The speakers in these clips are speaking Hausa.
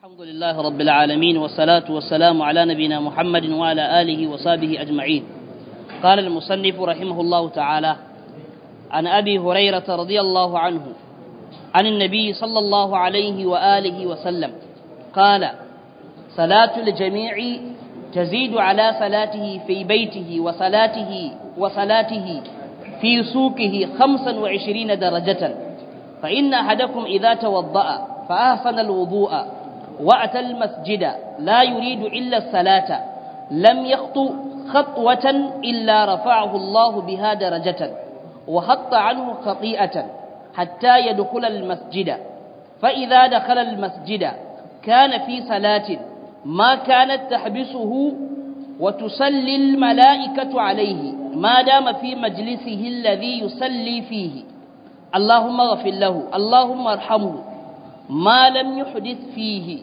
الحمد لله رب العالمين والصلاة والسلام على نبينا محمد وعلى آله وصحبه أجمعين. قال المصنف رحمه الله تعالى: عن أبي هريرة رضي الله عنه عن النبي صلى الله عليه وآله وسلم قال: صلاة الجميع تزيد على صلاته في بيته وصلاته في سوقه 25 درجة، فإن أحدكم إذا توضأ فأحسن الوضوء وأتى المسجد لا يريد إلا الصلاة لم يخطو خطوة إلا رفعه الله بها درجة وحط عنه خطيئة حتى يدخل المسجد، فإذا دخل المسجد كان في صلاة ما كانت تحبسه وتصلي الملائكة عليه ما دام في مجلسه الذي يصلي فيه، اللهم اغفر له اللهم ارحمه ما لم يحدث فيه.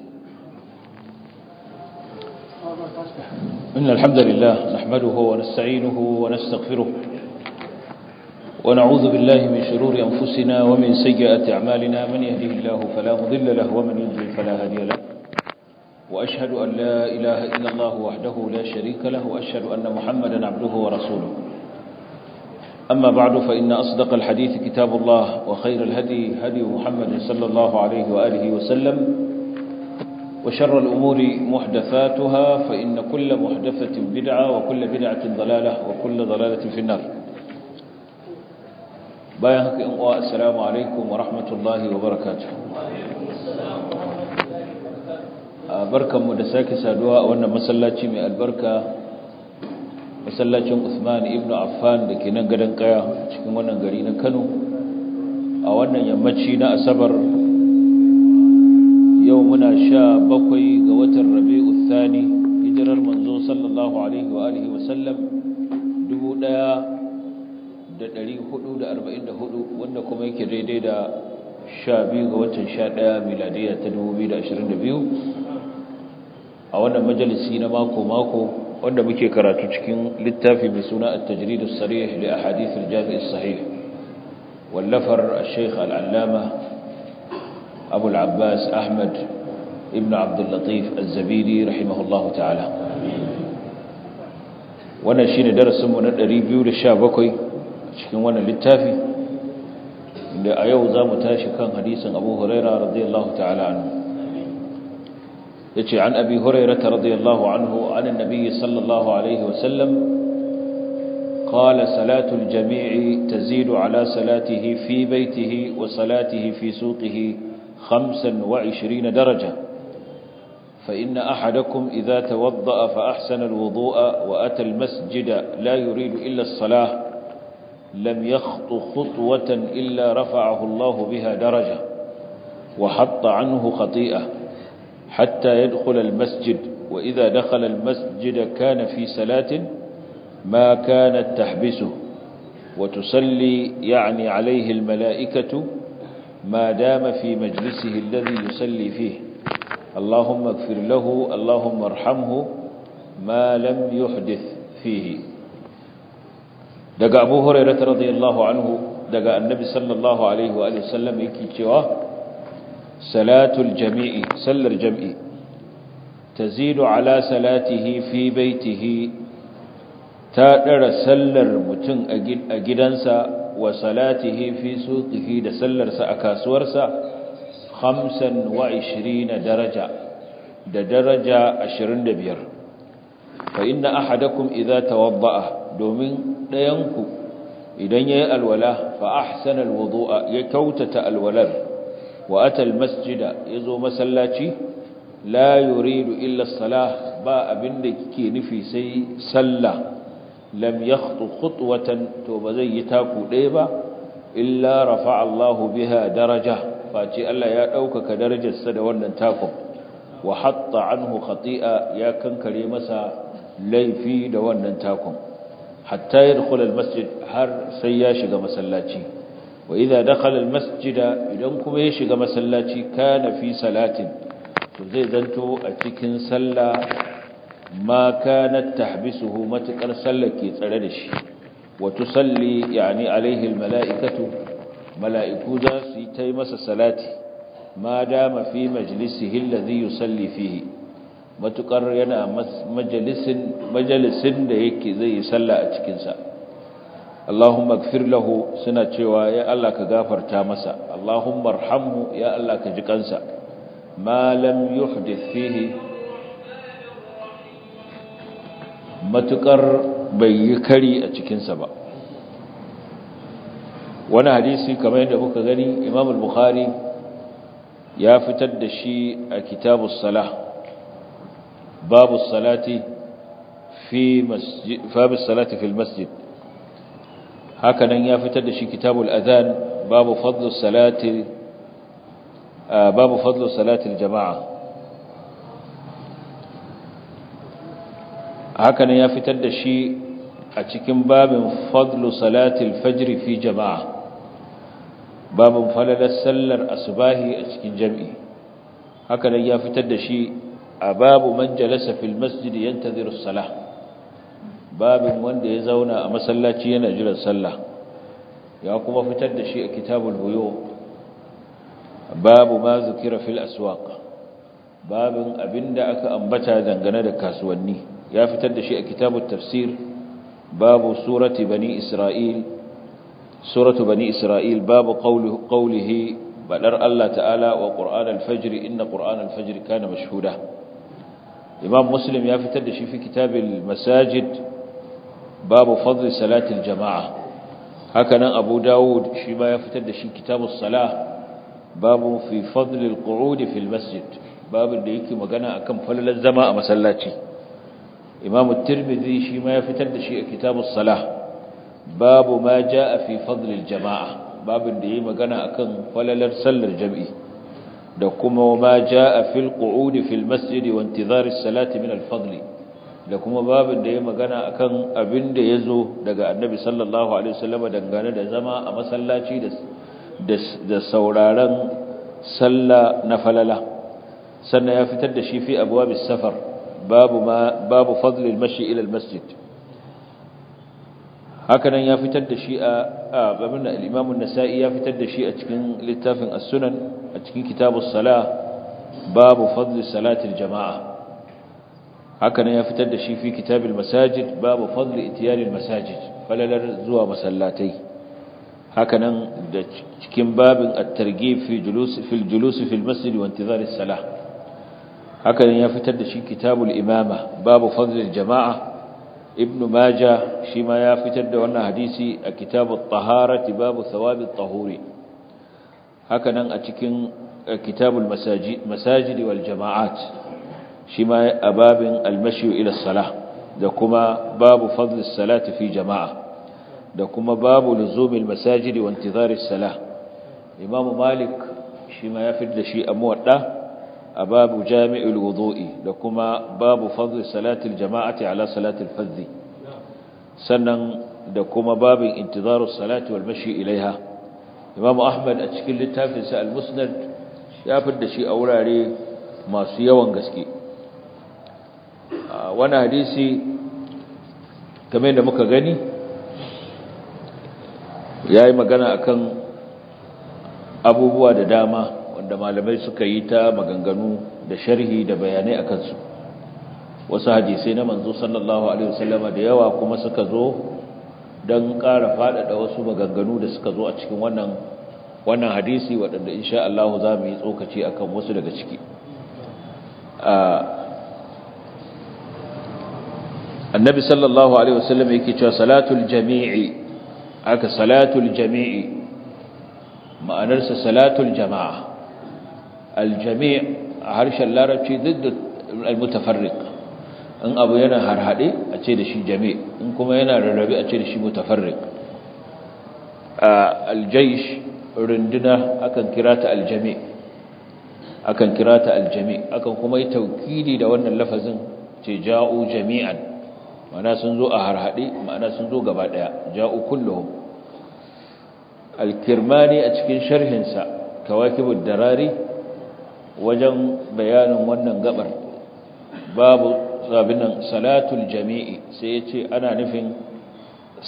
إن الحمد لله نحمده ونستعينه ونستغفره ونعوذ بالله من شرور أنفسنا ومن سيئات أعمالنا، من يهده الله فلا مضل له ومن يضلل فلا هادي له، وأشهد أن لا إله إلا الله وحده لا شريك له، وأشهد أن محمدا عبده ورسوله. أما بعد، فإن أصدق الحديث كتاب الله، وخير الهدي هدي محمد صلى الله عليه وآله وسلم، وشر الأمور محدثاتها، فإن كل محدثة بدعة وكل بدعة ضلالة وكل ضلالة في النار. بايعك السلام عليكم ورحمة الله وبركاته. بركة مدساك سادوا وأن مسلاتي من البركة masallacin Uthman ibn Affan da ke nan gadon kaya cikin wannan gari na Kano a wannan yammaci na Asabar. Yau muna 17 ga watan Rabi'ul Thani, hijirar manzo sallallahu alaihi wa alihi wa sallam 1444, wanda kuma yake daidai da 12 ga watan 11 miladiya ta 2022, a wannan majalisi na mako wanda muke karatu cikin littafi mai suna at-tajrid as-sarih li ahadith al-jami' as-sahih, wallafar al-shaykh al-allama Abu al-Abbas Ahmad ibn Abd al-Latif az-Zabidi rahimahullahu ta'ala. Wannan shine darasin mu na 217 cikin wannan littafi, inda a yau zamu tashi kan hadisin Abu Hurairah radiyallahu ta'ala anhu. عن أبي هريرة رضي الله عنه عن النبي صلى الله عليه وسلم قال: صلاة الجميع تزيد على صلاته في بيته وصلاته في سوقه 25 درجة، فإن أحدكم إذا توضأ فأحسن الوضوء وأتى المسجد لا يريد إلا الصلاة لم يخط خطوة إلا رفعه الله بها درجة وحط عنه خطيئة حتى يدخل المسجد، وإذا دخل المسجد كان في صلاة ما كانت تحبسه وتصلي يعني عليه الملائكة ما دام في مجلسه الذي يصلي فيه، اللهم اغفر له اللهم ارحمه ما لم يحدث فيه. دقى أبو هريرة رضي الله عنه دقى النبي صلى الله عليه وآله وسلم يكي صلاة الجميع سلر جمعي تزيد على صلاته في بيته تادر سلر متن أجدنسا وصلاته في سوقه دسلر سأكاسورسا 25 درجة درجة 25. فإن أحدكم إذا توضأ دومين دينكو إذن الولاء فأحسن الوضوء يكوتة الولر وأتى المسجد يزو مسلاتي لا يريد إلا الصلاة با أبنك كي نفي سي سلا لم يخطو خطوة توبزي تاكو ديبا إلا رفع الله بها درجة فاتي ألا يأوك كدرجة سدوانا تاكو وحط عنه خطيئة يا كان كريمسا ليفي دوانا تاكو حتى يدخل المسجد هر سياشق مسلاتي، وإذا دخل المسجد إذنكم يشغى مسلاتي كان في صلاة زي ذنتو أتكن سلا ما كانت تحبسه متكر سلكي تردش وتصلي يعني عليه الملائكة ملائكو ذا سيتيمس صلاتي ma dama fi majlisihi alladhi yusalli fihi matukar yana majalisin da yake zai yi sallah a cikin sa Allahumma ighfir lahu suna cewa ya Allah ka gafarta masa Allahumma arhamhu ya Allah ka ji kansa ma lam yuhdith fihi matukar bai yi kari a cikin sa ba wani hadisi kamar yadda muka gani Imam al-Bukhari ya fitar da shi a kitabus salah babus salati fi masjid babus salati fil masjid hakanan ya fitar da shi kitabul adhan babu fadlus salati al-jama'a hakanan ya fitar da shi a cikin babin fadlu salati al-fajr fi jama'a babin falalar sallar asubahi a cikin jami'i hakanan ya fitar da shi a babu man jalasa fil masjid yantadhiru as-salah babin wanda ya zauna a masallaci yana jiran sallah ya kuma fitar da shi a kitabul buyu babu ma zikira fil aswaq babin abinda aka ambata dangane da kasuwanni ya fitar da shi a kitabut tafsir babu suratu bani isra'il babu qawlihi badar Allah ta'ala wa qur'an al-fajr inna qur'an al-fajr kana mashhuda imam muslim ya fitar da shi fi kitabil masajid babu fadli salatil jama'a hakanan abu dawud shi ma ya fitar da shi kitabus salah babu fi fadli alqu'ud fil masjid babin da yake magana akan falalar zama a masallaci imam at-tirmidhi shi ma ya fitar da shi a kitabus salah babu ma jaa fi fadli aljama'a babin da yake magana akan falalar sallar jami'i da kuma ma jaa fil qu'ud fil masjid wa intizar as-salati min al-fadli da kuma babin da ya magana akan abin da ya zo daga annabi sallallahu alaihi wasallam dangane da zama a masallaci da sauraron sallah na falala sannan ya fitar da shi fi abwabis safar babu fadlil mashi ila almasjid hakanan ya fitar da shi a babin da al-imam an-nasa'i ya fitar da shi a cikin littafin as-sunan a cikin kitabus salah babu fadli salatil jama'a hakanan ya fitar da shi fi kitabil masajid babu fadli itiyaril masajid falalar zuwa masallatai hakanan da cikin babin at-targhib fi julus fil masjid wa intizar as-salah hakanan ya fitar da shi kitabul imama babu fadli al-jama'a ibn majah shi ma ya fitar da wannan hadisi a kitabut taharati babu thawabit tahuri hakanan a cikin kitabul masajid wal jama'at shi ma a babin almashiyu ila salah da kuma babu fadl salati fi jama'a da kuma babu luzumil masajid wa intizar salah imam malik shi ma ya fitar da shi a muwadda a babu jami'ul wudu'i da kuma babu fadl salati aljama'ati ala salati alfardhi sannan da kuma babin intizar salati wal mashi ilaiha imam ahmad a cikin littafin sa al-musnad ya fitar da shi a wurare masu yawan gaske wani hadisi kamar da muka gani ya yi magana akan abubuwa da dama wanda malamai suka yi ta maganganu da sharhi da bayanai a kansu wasu hadisai na manzo sallallahu alaihi wasallama da yawa kuma suka zo don ƙara faɗaɗa wasu maganganu da suka zo a cikin wannan hadisi waɗanda insha Allah za mu yi tsokaci akan wasu daga ciki annabi sallallahu alaihi wasallam yake cewa salatul jami'i aka salatul jami'i ma'anarsa salatul jama'a aljami' a harshen larabci duk almutafarriq in abu yana harhade a ce da shi jami' in kuma yana rarrabe a ce da shi mutafarriq aljaysh runduna akan kira ta aljami' akan kuma yi taukidi da wannan lafazin ce ja'u jami'an ma'ana sun zo a harhaɗe ma'ana sun zo gaba ɗaya ja'u kulluhum al-kirmani a cikin sharhinsa kawakibud darari wajen bayanin wannan gabar babu sabinan salatul jami'i sai ya ce ana nufin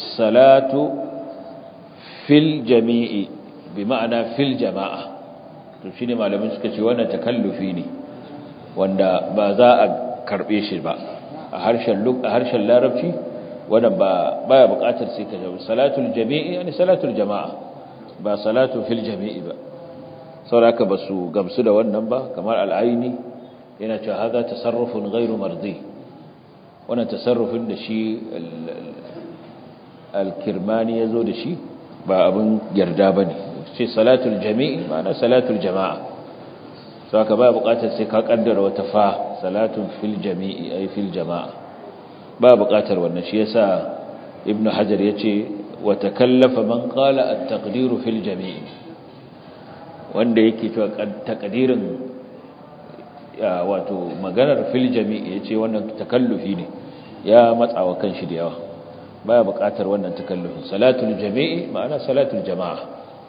salatu fil jami'i bi ma'ana fil jama'a to shine malamin suka ce wannan takallufi ne wanda ba za a karbe shi ba a harshen larabci wannan baya buƙatar sai ka jawo salatul jami'i yani salatul jama'a ba salatu fil jami'i ba saboda ba su gamsu da wannan ba kamar al-aini yana cewa hada tasarrufun ghairu mardi wannan tasarrufin da shi al-kirmani yazo da shi ba abin yarda bane ce salatul jami'i ma'ana salatul jama'a saka ba buƙatar sai ka kaddara wata fa salatun fil jami'i ay fil jama'a ba buƙatar wannan shi yasa ibn hajar yace wa takallafa man qala at-taqdiru fil jami'i wanda yake to takdirin wato maganar fil jami'i yace wannan takallufi ne ya matsawa kanshi da yawa baya buƙatar wannan takallufin salatul jami'i ma'ana salatul jama'a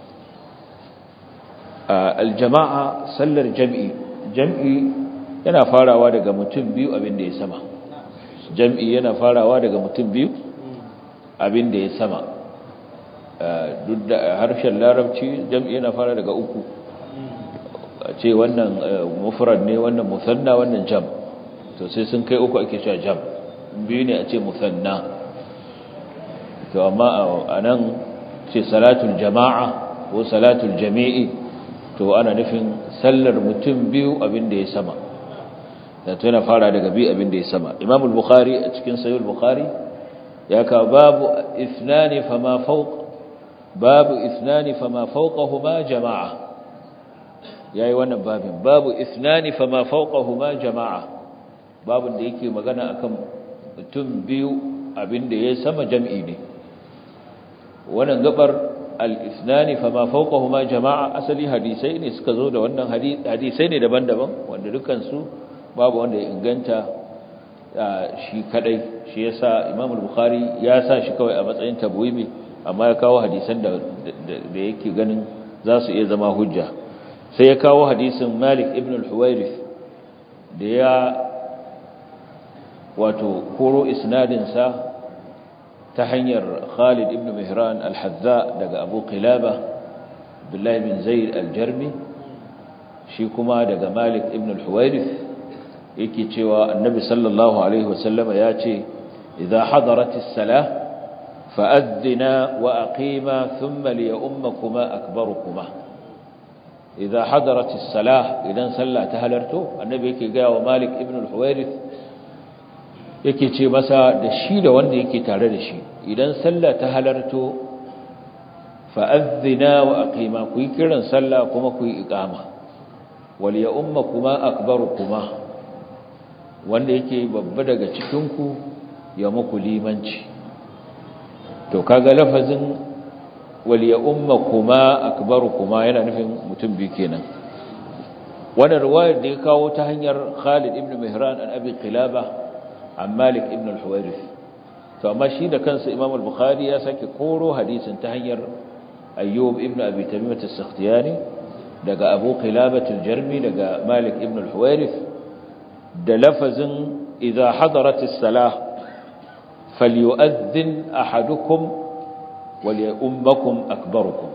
al-jama'a sallar jam'i yana farawa daga mutum biyu abin da ya sama jam'i yana farawa daga mutum biyu abin da ya sama duk da harshen larabci jam'i yana fara daga uku a ce wannan mufrad ne wannan musanna wannan jam to sai sun kai uku ake cewa jam biyu ne a ce musanna to amma a nan ce salatul jama'a ko salatul jami'i to ana nufin sallar mutum biyu abin da ya sama da to yana fara daga biyu abin da ya sama Imam al-Bukhari a cikin Sahih al-Bukhari ya ka babu ithnani fama fawqahuma jama'a yayi wannan babu ithnani fama fawqahuma jama'a babun da yake magana akan mutum biyu abin da ya sama jam'i ne wannan gabar al-ithnani fama fawqahuma jama'a asali hadisai ne suka zo da wannan hadisai ne daban-daban wanda dukan su babu wanda ya inganta shi kadai shi yasa Imam al-Bukhari ya sa shi kawai a matsayin tabwimi amma ya kawo hadisan da yake ganin za su iya zama hujja sai ya kawo hadisin Malik ibn al-Huwairith da ya wato koro isnadin sa ta hanyar Khalid ibn Mihran al-Hadza daga Abu Qilaba Abdullah bin Zaid al-Jarmi shi kuma daga Malik ibn al-Huwairith yake cewa Annabi sallallahu alaihi wasallam ya ce idza hadaratis salah fa'adhina wa aqima thumma liyummakuma akbarukuma idza hadaratis salah idan sallah ta halarto Annabi yake ga wa Malik ibn al-Huwairith yake ce masa da shi da wanda yake tare da shi idan sallah ta halarto fa'adhina wa aqima ku yi kiran sallah kuma ku yi iqama wal ya ummakuma akbarukuma wanda yake babba daga cikin ku ya muku limanci to kaga lafazin wal ya ummakuma akbarukuma yana nufin mutum biyu kenan wannan riwayar da ya kawo ta hanyar Khalid ibn Mihran an Abi Qilaba an Malik ibn al-Huwairith to amma shi da kansa Imam al-Bukhari ya sake koro hadisin ta hanyar Ayyub ibn Abi Tamimah as-Sakhtiyani daga Abu Qilabah al-Jarmi daga Malik ibn al-Huwairith da lafazin idza hadarat as-salah falyu'adhdhin ahadukum wa liyummakum akbarukum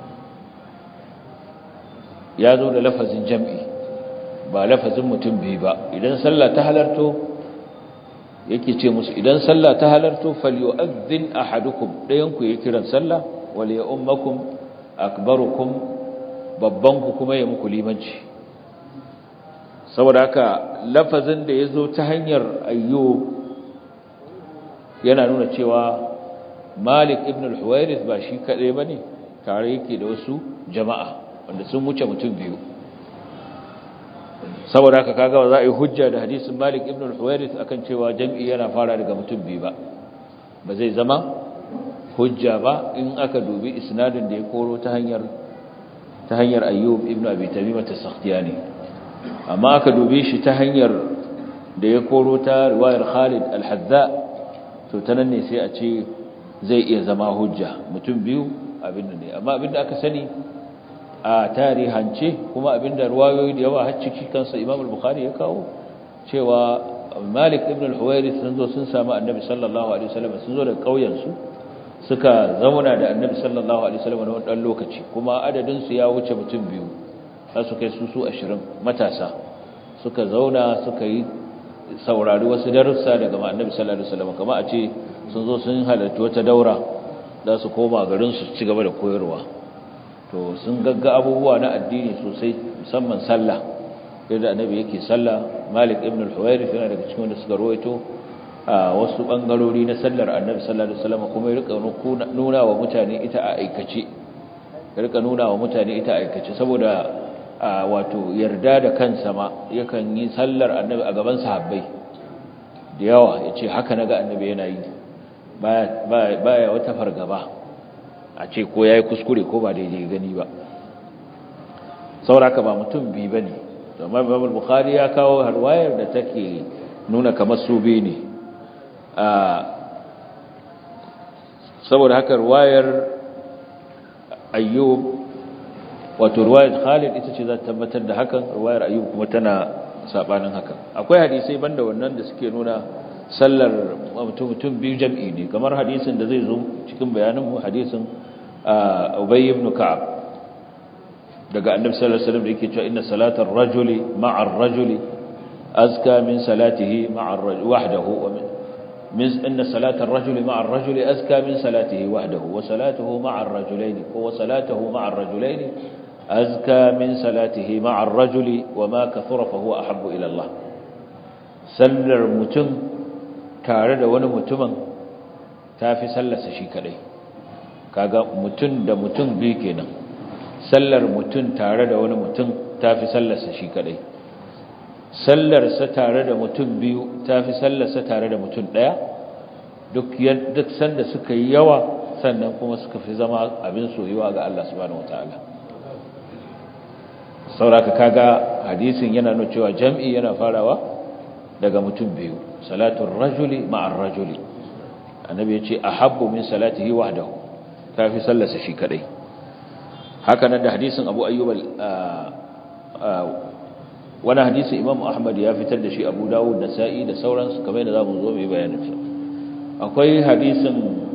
yazo da lafazin jam'i ba lafazin mutum biyu ba idan sallah ta halarto yake ce musu idan sallah ta halarto falyu'adhdhin ahadukum dayan ku yi kiran sallah wal ya'ummakum akbarukum babban ku kuma ya muku limanci saboda haka lafazin da yazo ta hanyar Ayyub yana nuna cewa Malik ibn al-Huwairith ba shi kadai bane tare yake da wasu jama'a wanda sun wuce mutum biyu saboda haka kaga za a yi hujja da hadisin Malik ibn al-Huwairith akan cewa jam'i yana fara daga mutum biyu ba zai zama hujja ba in aka dubi isnadin da ya koro ta hanyar Ayyub ibn Abi Tamimah as-Sakhtiyani amma aka dubi shi ta hanyar da ya koro ta riwayar Khalid al-Hadza to ta nan ne sai a ce zai iya zama hujja mutum biyu abinda ne amma abinda aka sani a tarihance kuma abinda ruwayoyi da yawa har ciki kansa Imam al-Bukhari ya kawo cewa Malik ibn al-Huwairith sun zo sun samu Annabi sallallahu alaihi wasallam sun zo daga kauyen su suka zauna da Annabi sallallahu alaihi wasallam na wannan lokaci kuma adadin su ya wuce mutum biyu har su kai su 20 matasa suka zauna suka yi saurari wasu darussa daga annabi sallallahu alaihi wasallam, kamar a ce sun zo sun halarci wata daura za su koma garin su ci gaba da koyarwa. To sun gagga abubuwa na addini sosai, musamman sallah, yadda annabi yake sallah. Malik ibn al-Huwairith yana daga cikin wanda suka rawaito a wasu bangarori na sallar annabi sallallahu alaihi wasallam, kuma ya rika nuna wa mutane ita a aikace, saboda wato yarda da kansa ma yakan yi sallar annabi a gaban sahabbai da yawa, yace haka naga annabi yana yi, baya wata fargaba a ce ko yayi kuskure ko ba daidai gani ba. sauraka ba mutum bi bane. amma Imam Bukhari ya kawo harwayar da take nuna kamar su bi ne, saboda haka ruwayar Ayyub, wato ruwayar Khalid ita ce za ta tabbatar da hakan, ruwayar Ayyub kuma tana sabanin hakan. Akwai hadisai banda wannan da suke nuna sallar mutum biyu jam'i ne, kamar hadisin da zai zo cikin bayaninmu, hadisin Ubay ibn Ka'ab daga Annabi sallallahu alaihi wasallam da yake cewa inna salatar rajuli ma'a ar-rajuli azka min salatihi ma'a ar-rajuli wahdahu, wa inna salatar rajuli ma'a ar-rajuli azka min salatihi wahdahu, wa salatuhu ma'a ar-rajulaini wa salatuhu ma'a ar-rajulaini azka min salatihi ma'a ar-rajuli, wa ma kathura fa huwa ahabbu ila Allah. sallar mutum tare da wani mutumin tafi sallarsa shi kadai. kaga mutum da mutum biyu kenan, sallar mutum tare da wani mutum tafi sallarsa shi kadai, sallarsa tare da mutum biyu tafi sallarsa tare da mutum daya, duk sanda suka yi yawa sannan kuma suka fi zama abin soyuwa ga Allah subhanahu wataala. sauraka kaga hadisin yana nuna cewa jam'i yana farawa daga mutum biyu, salatul rajuli ma'ar rajuli, annabi ya ce ahabbu min salatihi wahdahu, tafi sallarsa shi kadai. haka nan da hadisin Abu Ayyub wani hadisi Imam Ahmad ya fitar da shi, Abu Dawud, Nasa'i da sauransu, kamar yadda zamu zo mu yi bayanin sa. akwai hadisin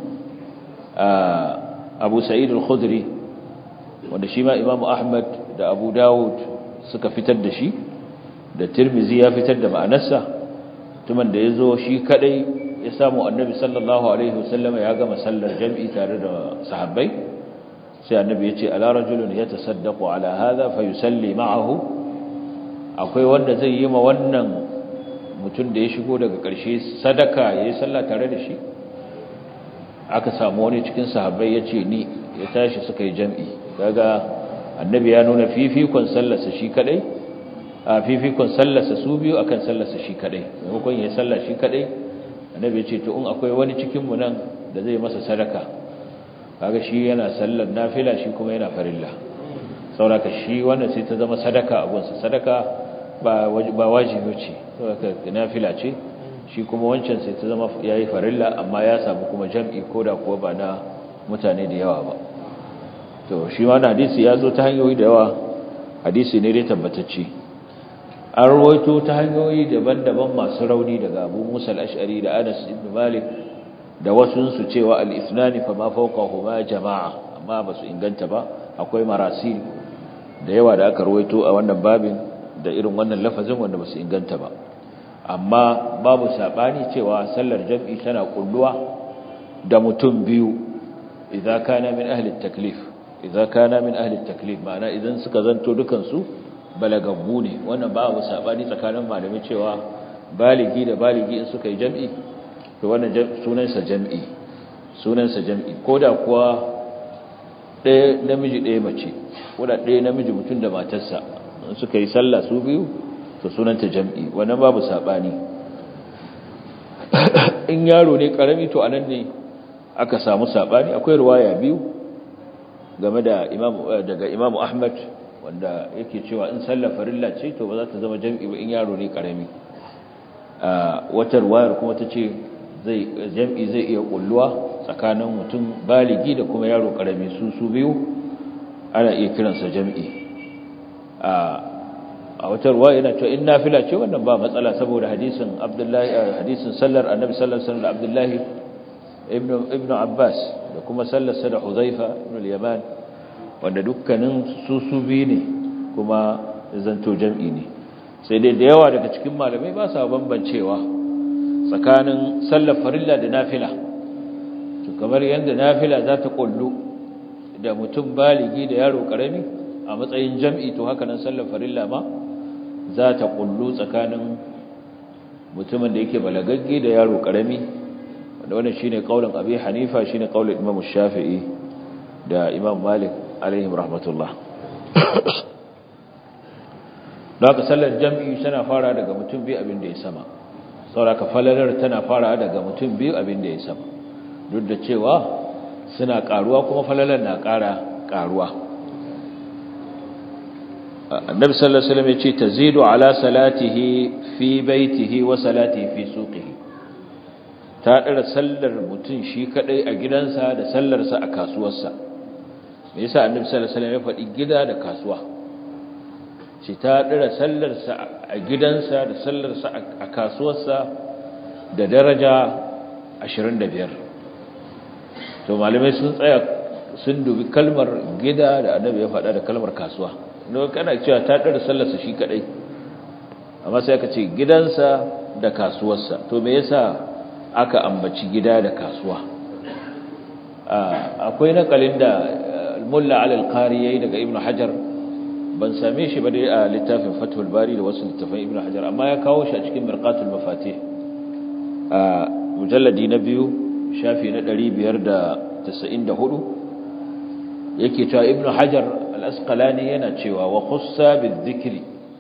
Abu Sa'id al-Khudri wanda shi ma Imam Ahmad da Abu Dawud suka fitar da shi, da Tirmidhi ya fitar da ma'anarsa. tuman da yazo shi kadai ya samu Annabi sallallahu alaihi wasallam ya gama sallar jam'i tare da sahabbai, sai Annabi ya ce ala rajulun yatasaddaqu ala hadha fayusalli ma'ahu, akwai wanda zai yi ma wannan mutum da ya shigo daga ƙarshe sadaka yayi sallah tare da shi. aka samu wani cikin sahabbai ya ce ni, ya tashi suka yi jam'i. kaga Annabi ya nuna fifikon sallarsa shi kadai, fifikon sallarsa su biyu akan sallarsa shi kadai, maimakon ya sallar shi kadai. Annabi ya ce to in akwai wani cikin mu nan da zai masa sadaka, kaga shi yana sallar nafila shi kuma yana farilla, saboda shi wannan sai ta zama sadaka a gunsa. sadaka ba wajibi ce, saboda nafila ce, shi kuma wancan sai ta zama yayi farilla, amma ya samu kuma jam'i koda kuwa ba na mutane da yawa ba. to shi ma hadisi ya zo ta hanyoyi da yawa, hadisi ne dai tabbatacce. an rawaito ta hanyoyi daban-daban masu rauni daga Abu Musa al-Ash'ari da Anas ibn Malik da wasu su cewa al-ithnani fa ma fawqahuma jama'a, amma ba su inganta ba. akwai marasil da yawa da aka rawaito a wannan babin da irin wannan lafazin wanda ba su inganta ba, amma babu sabani cewa sallar jam'i tana kulluwa da mutum biyu idza kana min ahli at-taklif, ma'ana idan suka zanto dukan su balagaggu ne. wannan babu sabani tsakanin malamai cewa baligi da baligi in suka yi jam'i to wannan sunansa jam'i, koda kuwa ɗaya namiji ɗaya mace, koda ɗaya namiji mutum da matarsa in suka yi sallah su biyu to sunanta jam'i, wannan babu sabani. in yaro ne karami to anan ne aka samu sabani. akwai riwaya biyu game da daga Imam Ahmad wanda yake cewa in sallar farilla ce to ba za ta zama jam'i ba in yaro ne karami. wata riwayar kuma ta ce jam'i zai iya kulluwa tsakanin mutum baligi da kuma yaro karami, su biyu ana iya kiransa jam'i. a wata riwaya yana cewa in nafila ce wannan ba matsala, saboda hadisin sallar Annabi sallallahu alaihi wasallam Abdullahi ibn Abbas da kuma sallar sa da Huzaifa ibn al-Yaman, wanda dukkanin su biyu ne kuma zanto jam'i ne sai dai da yawa daga cikin malamai ba sa bambancewa tsakanin sallar farilla da nafila to kamar yadda nafila za ta kullu da mutum baligi da yaro karami a matsayin jam'i to haka nan sallar farilla ma za ta kullu tsakanin mutumin da yake balagagge da yaro karami wanda wannan shine kaulin Abi Hanifa shine kaulin Imam Shafi'i da Imam Malik alaihim rahmatullah. Daga sallar jam'i tana fara daga mutum biyu abin da ya sama saboda falalar tana fara daga mutum biyu abin da ya sama duk da cewa suna karuwa kuma falalar na karuwa. Annabi sallallahu alaihi wasallam yace tazidu ala salatihi fi baitihi wa salatihi fi suqihi ta dara sallar mutum shi kadai a gidansa da sallarsa a kasuwarsa. Me yasa Annabi sallallahu alaihi wasallam ya faɗi gida da kasuwa shi ta dara sallarsa a gidansa da sallarsa a kasuwarsa da daraja 25 to malamai sun tsaya sun dubi kalmar gida da Annabi ya faɗa da kalmar kasuwa no kana cewa ta dara sallarsa shi kadai amma sai aka ce gidansa da kasuwarsa to me yasa aka ambaci gida da kasuwa akwai nakalin da al-mulla al-qari yayi daga ibnu hajar ban same shi ba dai a littafin fathul bari da wasu littafin ibnu hajar amma ya kawo shi a cikin mirqatul mafatih a mujalladi na 2 shafi na 594 yake cewa ibnu hajar al-asqalani yana cewa wa khussa bizikri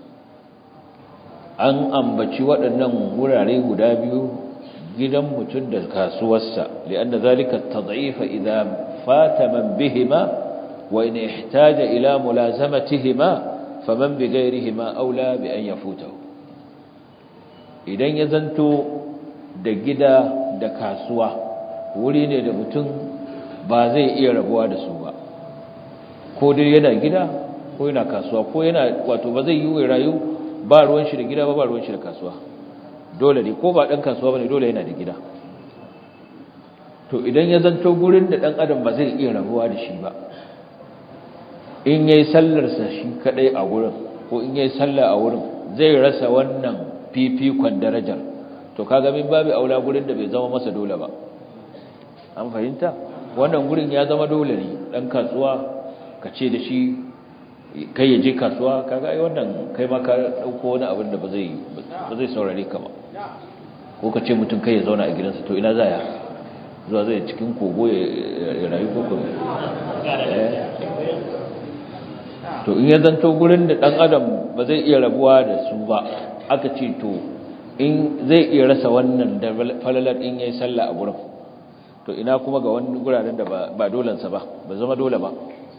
an ambaci waɗannan wurare guda biyu gidan mutum da kasuwarsa lianna zalika at-tad'if idha fata man bihima wa in ihtaja ila mulazamatihima faman bighayrihima aula bi an yafutahu idan ya zanto da gida da kasuwa wuri ne da mutum ba zai iya rabuwa da su ba ko dai yana gida ko yana kasuwa ko yana wato ba zai yi wai rayu ba ruwan shi da gida ba ruwan shi da kasuwa dole ne ko ba dan kasuwa bane dole yana da gida to idan ya zanto gurin da dan adam ba zai iya rabuwa da shi ba in yayi sallar sa shi kadai a gurin ko in yayi sallah a wurin zai rasa wannan fifikon darajar to kaga min babu aula gurin da bai zama masa dole ba an fahimta wannan gurin ya zama dole ne dan kasuwa ka ce da shi kai ya je kasuwa kaga ai wannan kai ma ka dauko wani abin da ba zai saurare ka ba ko ka ce mutum kai ya zauna a gidansa to ina zaya zuwa zai cikin kogo ya rayu ko ko to in ya zanto gurin da dan adam ba zai iya rabuwa da su ba aka ce to in zai iya rasa wannan da falalar in yayi sallah a gurin to ina kuma ga wani guraren da ba dolansa ba zama dole ba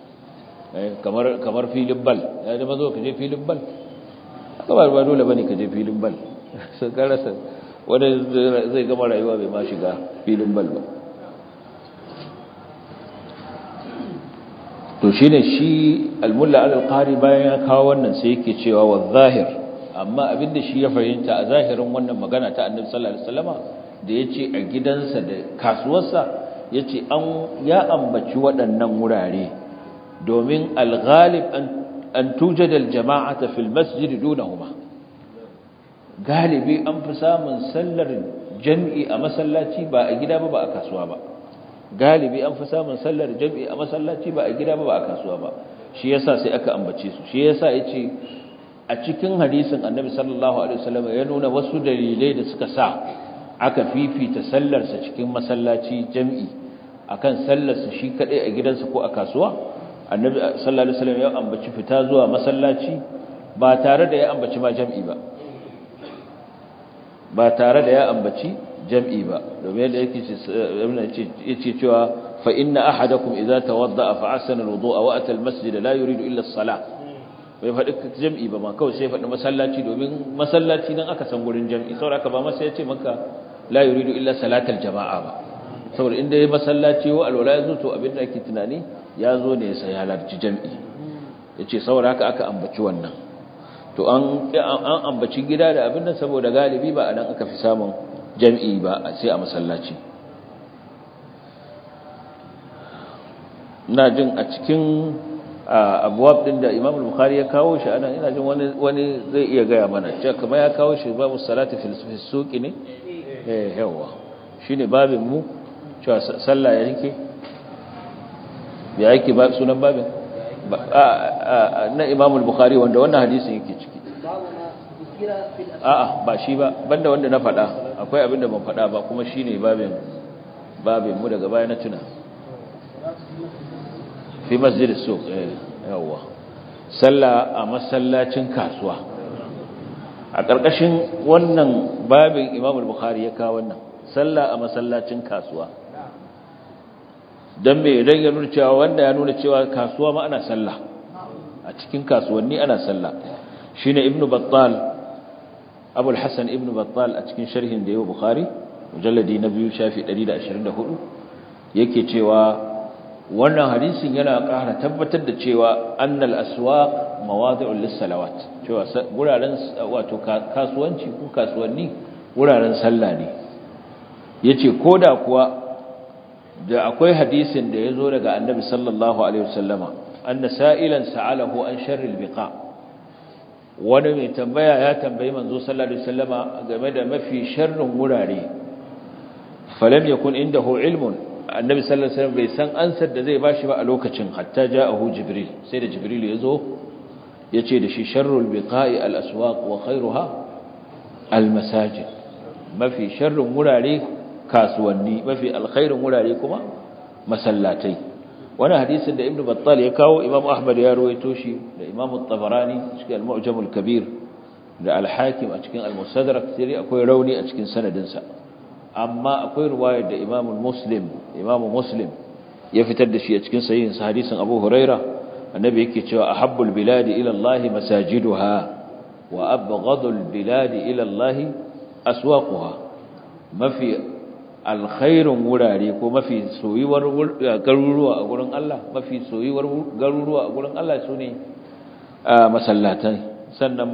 kamar filin bal ya da mazo ka je filin bal kamar ba dole bane ka je filin bal sai ka rasa wanda zai gama rayuwa bai ma shiga filin bal ba to shine shi al-mulla al-qari bayan ya kawo wannan sai yake cewa wa zahir amma abinda shi ya fahimta a zahirin wannan magana ta annabi sallallahu alaihi wasallama da yace a gidansa da kasuwarsa yace ya ambaci waɗannan wurare domin al-ghalib an tujada al-jama'ata fil masjid dunahuma galibi an fi samun sallar jami'i a masallaci ba a gida ba a kasuwa ba galibi an fi samun sallar jami'i a masallaci ba a gida ba a kasuwa ba shi yasa sai aka ambace su shi yasa yace a cikin hadisin annabi sallallahu alaihi wasallam ya nuna wasu dalilai da suka sa aka fifita sallarsa cikin masallaci jami'i akan sallarsa shi kadai a gidansa ko a kasuwa annabi sallallahu alaihi wasallam ya ambaci fita zuwa masallaci ba tare da ya ambaci ma jami'i ba tare da ya ambaci jam'i ba domin yadda yake cewa fa inna ahadakum idza tawadda'a fa ahsana al-wudu'a wa ata al-masjid la yuridu illa as-salah bai faɗi jam'i ba ma kawai sai faɗi masallaci domin masallaci nan aka san gurin jam'i saboda ka ba masa yace maka la yuridu illa salatal jama'a ba saboda inda yayi masallaci wa alwala yazo to abin da ake tunani yazo ne sai halarci jam'i yace saboda haka aka ambaci wannan to an ambaci gida da abin nan saboda galibi ba anan aka fi samun jam'i ba sai a masallaci ina jin a cikin abwab din da Imam al-Bukhari ya kawo shi ana ina jin wani zai iya gaya mana cewa kamar ya kawo shi babu salati fil suqi ne yawa shine babin mu cewa sallah yake ba sunan babin na Imam al-Bukhari wanda wannan hadisin yake ciki ba shi ba banda wanda na faɗa akwai abin da ban faɗa ba kuma shine babin mu daga baya na tuna fi masjid as-suq yawa sallah a masallacin kasuwa a ƙarƙashin wannan babin Imam al-Bukhari ya kawo wannan sallah a masallacin kasuwa dan me idan ya nuna cewa wanda ya nuna cewa kasuwa ma ana sallah a cikin kasuwanni ana sallah shine Ibn Battal Abu al-Hasan Ibn Battal a cikin sharhin da yayi Bukhari mujalladi na 2 shafi 124 yake cewa wannan hadisin yana ƙara tabbatar da cewa annal aswaq mawadi'ul lis-salawat cewa guraren wato kasuwanci ko kasuwanni guraren sallah ne yace koda kuwa da akwai hadisin da yazo daga Annabi sallallahu alaihi wasallama anna sa'ilan sa'alahu an sharril biqa wani mai tambaya ya tambayi manzo sallallahu alaihi wasallama game da mafi sharrin wurare falam yakun indahu ilmun annabi sallallahu alaihi wasallam bai san ansar da zai bashi ba a lokacin hatta ja'ahu jibril sai da jibril yazo yace da shi sharrul biqa'i al-aswaq wa khairuha al-masajid mafi sharrin wurare kasuwanni mafi alkhairin wurare kuma masallatai wannan hadisin da ibnu battal ya kawo imam ahmad ya rawaito shi da imam at-tabarani cikin al-mu'jam al-kabir da al-hakim a cikin al-mustadrak sai akwai rauni a cikin sanadin sa amma akwai riwayar da Imam Muslim ya fitar da shi a cikin sahihin hadisin Abu Huraira annabi yake cewa ahabbul biladi ila Allah masajiduha wa abghadul biladi ila Allah aswaquha mafi alkhairun wurare ko mafi soyuwar garuruwa a gurin Allah mafi soyuwar garuruwa a gurin Allah sune masallatai sannan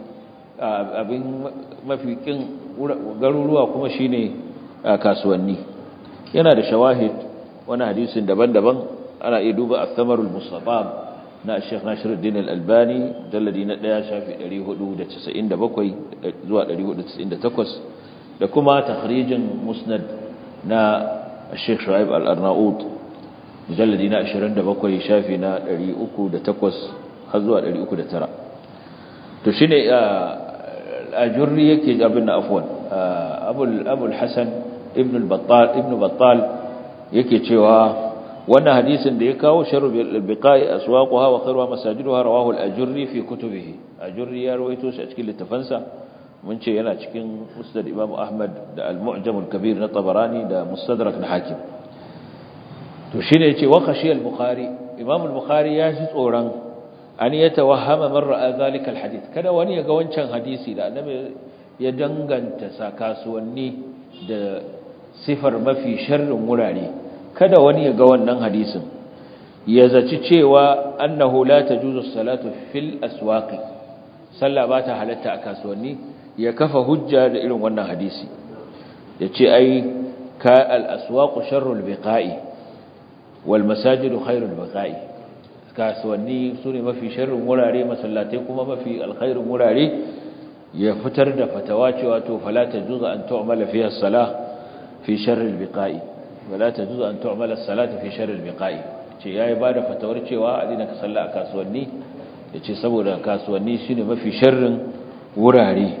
mafi kin garuruwa kuma shine kasuwanni yana da shawahid wani hadisin daban-daban ana iya duba al-thamarul musatab na Sheikh Nasiruddin Al-Albani dalladi na 1 shafi 497 zuwa 498 da kuma takhrijin musnad na Sheikh Shu'aib Al-Arnaut dalladi na 27 shafi na 308 har zuwa 309 to shine ajurri yake abin na afwan abul hasan ibn battal yake cewa wannan hadisin da ya kawo sharru bil biqa'i aswaquha wa khairuha masajiduha rawahu al-ajurri fi kutubihi ajurri ya rawaito shi a cikin littafansa mun ce yana cikin musnad imam ahmad da al-mu'jam al-kabir na tabarani da mustadrak na hakim to shine yace wa khashi al-bukhari imam al-bukhari ya ji tsoron an yatawahhama man ra'a zalika al-hadith kada wani ya ga wancan hadisi da annabi ya danganta kasuwanni da sifar mafi sharrin wurare kada wani ya ga wannan hadisin ya zaci cewa annahu la tajuzu salatu fil aswaqi sallah ba ta halatta a kasuwanni ya kafa hujja da irin wannan hadisi yace ai ka al aswaqu sharrul biqa'i wal masajidu khairul biqa'i kasuwanni sune mafi sharrin wurare masallatai kuma mafi alkhairin wurare ya fitar da fatawa cewa to fala tajuzu an tu'mala fiha as-salah fi sharril biqa'i wala tajuzu an tu'mala as-salatu fi sharril biqa'i ce yayi bada fatawar cewa a dina ka salla a kasuwanni yace saboda kasuwanni shine mafi sharrin wurare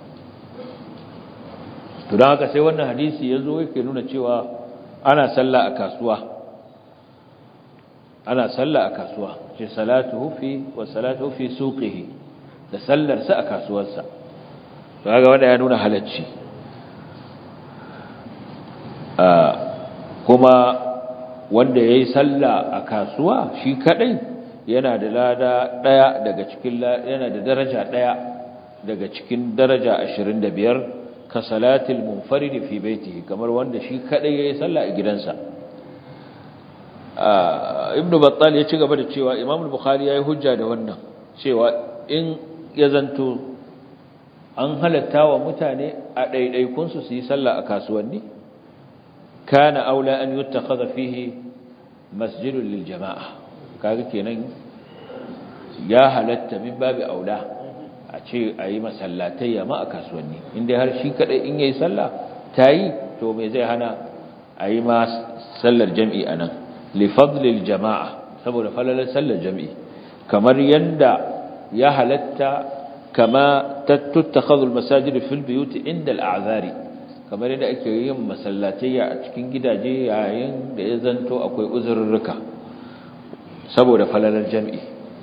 to dan haka sai wannan hadisi yazo yake nuna cewa ana salla a kasuwa ce salatuhu fi suqihi da sallar sa a kasuwarsa kaga wanda ya nuna halacci kuma wanda yayi sallah a kasuwa shi kadai yana da lada daya daga cikin yana da daraja daya daga cikin daraja 25 ka salatil munfarid fi baitihi kamar wanda shi kadai yayi sallah a gidansa ibnu battal ya ci gaba da cewa imam al-bukhari yayi hujja da wannan cewa in ya zanto an halatta wa mutane a ɗaiɗaikunsu su yi sallah a kasuwanni kana aula an yuttakhadha fihi masjidun lil jama'a kaga kenan ya halatta min babu aula a ce a yi masallatai ma a kasuwanni inda har shi kadai in yayi sallah ta yi to me zai hana a yi ma sallar jam'i a nan li fadlil jama'a saboda falalar sallar jam'i kamar yanda ya halatta kama tattakhadhu al-masajid fil buyut inda al-a'zari kamar yadda ake yin masallatai a cikin gidaje yayin da ya zanto akwai uzurruka saboda falalar jam'i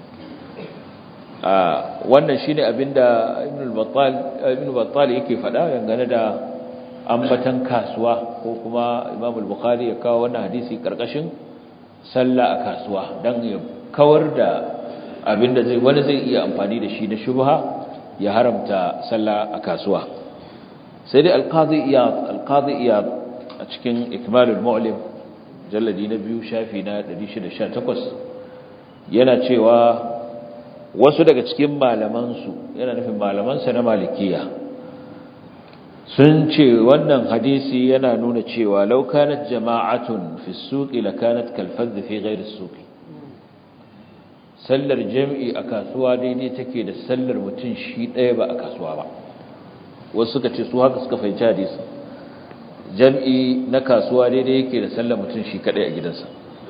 wannan shine abinda ibn battal yake faɗa dangane da ambatan kasuwa ko kuma Imam al-Bukhari ya kawo wannan hadisi karkashin sallah a kasuwa dan ya kawar da abinda wani zai iya amfani da shi na shubha ya haramta sallah a kasuwa sai dai al-Qadi Iyad a cikin Ikmal al-Mu'lim jalladi na 2 shafi na 618 yana cewa wasu daga cikin malamansu yana nufin malamansa na malikiya sun ce wannan hadisi yana nuna cewa law kanat jama'atun fi as-suqi lakanat kal-fadh fi ghayri as-suqi sallar jami'i a kasuwa daidai take da sallar mutum shi ɗaya ba a kasuwa ba wasu suka ce su haka suka fahimci hadisi jami'i na kasuwa daidai yake da sallar mutum shi kadai a gidansa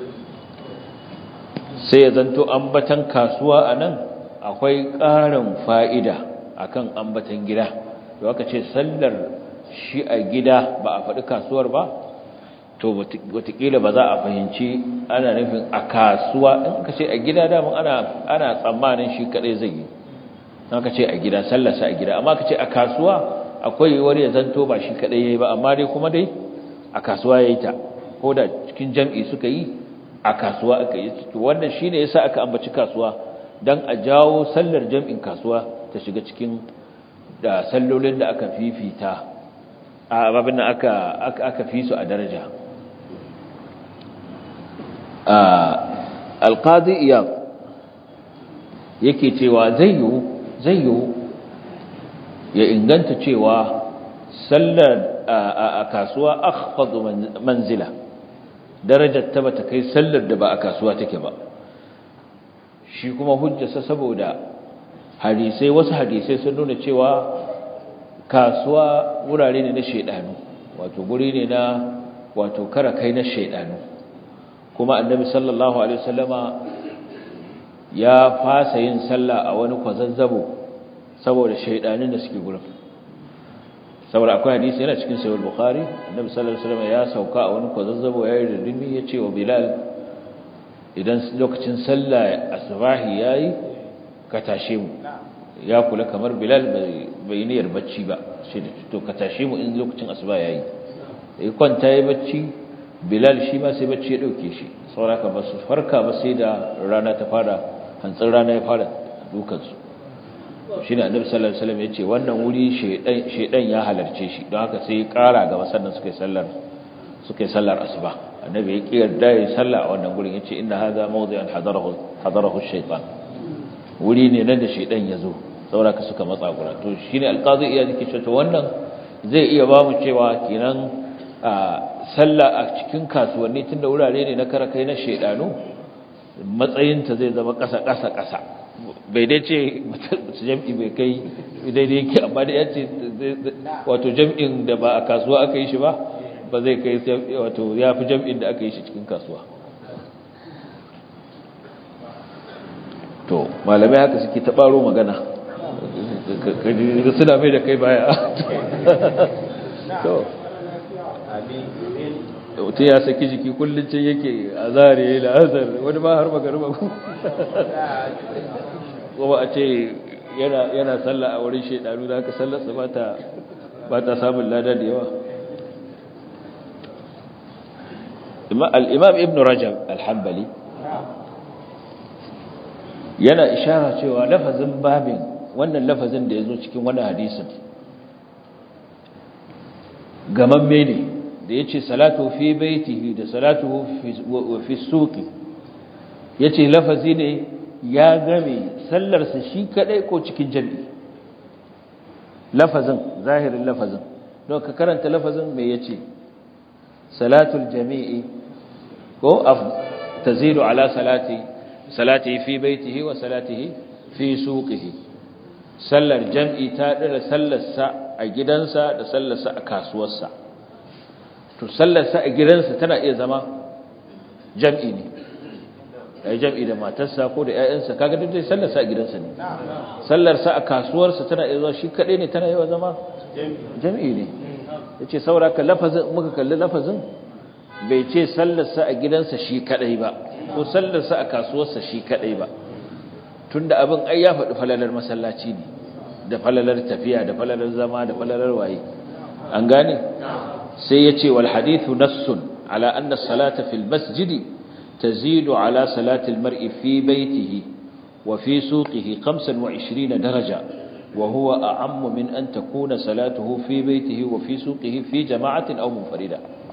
sai ya zanto ambatan kasuwa a nan akwai ƙarin fa'ida akan ambatan gida da aka ce sallar shi a gida ba a faɗi kasuwar ba to watakila ba za a fahimci ana nufin a kasuwa in ka ce a gida damun ana tsammanin shi kaɗai zai yi ka ce a gida sallarsa a gida amma ka ce a kasuwa akwai wani ya zanto ba shi kaɗai ya yi ba amma dai kuma dai a kasuwa ya yi ta ko da cikin jam'i suka yi a kasuwa aka yi wannan shi ne ya sa aka ambaci kasuwa don a jawo sallar jam'in kasuwa ta shiga cikin da sallolin da aka fifita a babin da aka fi su a daraja alqadi iyad yake cewa zai yiwu ya inganta cewa sallar a kasuwa akhfadu manzila darajar ta bata kai sallar da ba a kasuwa take ba shi kuma hujjarsa saboda wasu hadisai sun nuna cewa kasuwa wurare ne na shaidanu wato guri ne na wato kara kai na shaidanu kuma annabi sallallahu alaihi wasallama ya fasa yin sallah a wani kwazazzabo saboda shaidanin da suke gurin saboda akwai hadisi yana cikin sahih bukhari annabi sallallahu alaihi wasallama ya sauka a wani kwazazzabo yayin da dimi ya ce wa bilal idan lokacin sallah asbahi yayi ka tashe mu ya kula kamar bilal bai niyyar bacci ba shi to ka tashe mu in lokacin asuba yayi sai kwanta yayi bacci bilal shi ma sai bacci ya dauke shi sauraka ba su farka ba sai da rana ta fara hantsin rana ya fara dukan su shine annabi sallallahu alaihi wasallam yace wannan wuri shedan ya halarce shi don haka sai ya kara gaba sannan suka yi sallar asuba annabi ya kiyarda yayi sallah a wannan gurin yace inna hadha mawdi'an hadarahu ash-shaytan wuri ne nan da shedan ya zo saboda ka suka matsa gura to shine alqazi iya yake cewa wannan zai iya ba mu cewa kenan sallah a cikin kasuwanni tunda wurare ne na karakai na shedanu matsayinta zai zama kasa bai dai ce jam'i bai kai daidai yake amma da yace wato jam'in da ba a kasuwa aka yi shi ba zai kai wato yafi jam'in da aka yi shi cikin kasuwa to malamai haka suke ta baro magana kaji suna mai da kai baya to mutum ya saki jiki kullum ce yake a zare da azar wani ma har magarba kuma a ce yana sallah a wurin shaidanu da aka sallarsa ba ta samun lada da yawa al'imam ibn rajab al-hanbali yana ishara cewa lafazin babin wannan lafazin da ya zo cikin wannan hadisin gamamme ne da ya ce salatu fi baitihi da salatu fi suki ya ce lafazi ne ya game sallarsa shi kadai ko cikin jami'i lafazin zahirin lafazin don ka karanta lafazin mai ya ce salatul jami'i ko tazidu ala salati salatihi fi baitihi wa salatihi fi suqihi sallar jam'i ta dira sallarsa a gidansa da sallarsa a kasuwarsa to sallarsa a gidansa tana iya zama jam'i ne ya jam'i da matarsa ko da ƴaƴansa kaga duk dai sallarsa a gidansa ne sallarsa a kasuwarsa tana iya zama shi kadai ne tana iya zama jam'i ne yace sauraka lafazin muka kalli lafazin bai ce sallarsa a gidansa shi kadai ba ko sallarsa a kasuwarsa shi kadai ba tunda abin ai ya faɗi falalar masallaci ne da falalar tafiya da falalar zama da falalar waye an gane sai yace wal hadithu nassun ala anna as-salata fil masjidi tazidu ala salati al-mar'i fi baytihi wa fi suqihi 25 daraja wa huwa a'ammu min an takuna salatuhu fi baytihi wa fi suqihi fi jama'atin aw munfarida